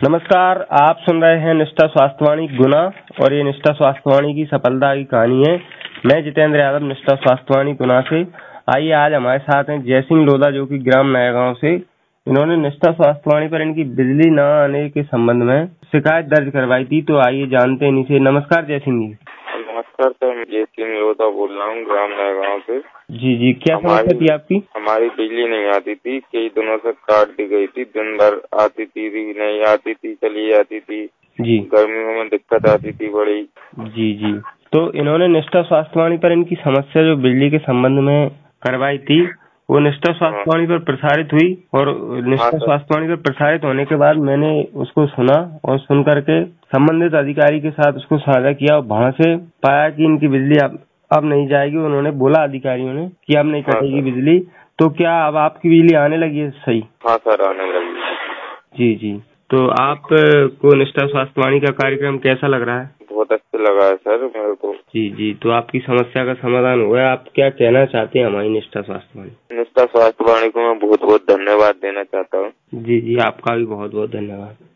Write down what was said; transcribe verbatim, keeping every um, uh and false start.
नमस्कार, आप सुन रहे हैं निष्ठा स्वास्थ्यवाणी गुना और ये निष्ठा स्वास्थ्यवाणी की सफलता की कहानी है। मैं जितेंद्र यादव निष्ठा स्वास्थ्यवाणी गुना से। आइए आज हमारे साथ हैं जयसिंह लोधा जो कि ग्राम नया गांव से। इन्होंने निष्ठा स्वास्थ्यवाणी पर इनकी बिजली न आने के संबंध में शिकायत दर्ज करवाई थी, तो आइए जानते हैं इनसे। नमस्कार जयसिंह जी। नमस्कार सर, मैं जयसिंह लोधा बोल रहा हूँ ग्राम नया गांव से। जी जी, क्या समस्या थी आपकी? हमारी बिजली नहीं आती थी, कई दिनों से काट दी गई थी। दिन भर आती थी, नहीं आती थी, चली जाती थी जी। गर्मियों में दिक्कत आती थी बड़ी। जी जी, तो इन्होंने निष्ठा स्वास्थ्यवाणी पर इनकी समस्या जो बिजली के संबंध में करवाई थी वो निष्ठा स्वास्थ्यवाणी पर प्रसारित हुई और निष्ठा स्वास्थ्यवाणी पर प्रसारित होने के बाद मैंने उसको सुना और सुन करके संबंधित अधिकारी के साथ उसको साझा किया और वहां से पाया कि इनकी बिजली अब अब नहीं जाएगी। उन्होंने बोला अधिकारियों ने कि अब नहीं कटेगी बिजली। तो क्या अब आपकी बिजली आने लगी है? सही? हाँ सर, आने लगी। जी जी, तो आप को निष्ठा स्वास्थ्यवाणी का कार्यक्रम कैसा लग रहा है? बहुत अच्छा लगा है सर मेरे को। जी जी, तो आपकी समस्या का समाधान हुआ है। आप क्या कहना चाहते हैं हमारी निष्ठा स्वास्थ्यवाणी? निष्ठा स्वास्थ्यवाणी को मैं बहुत बहुत धन्यवाद देना चाहता हूँ। जी जी, आपका भी बहुत बहुत धन्यवाद।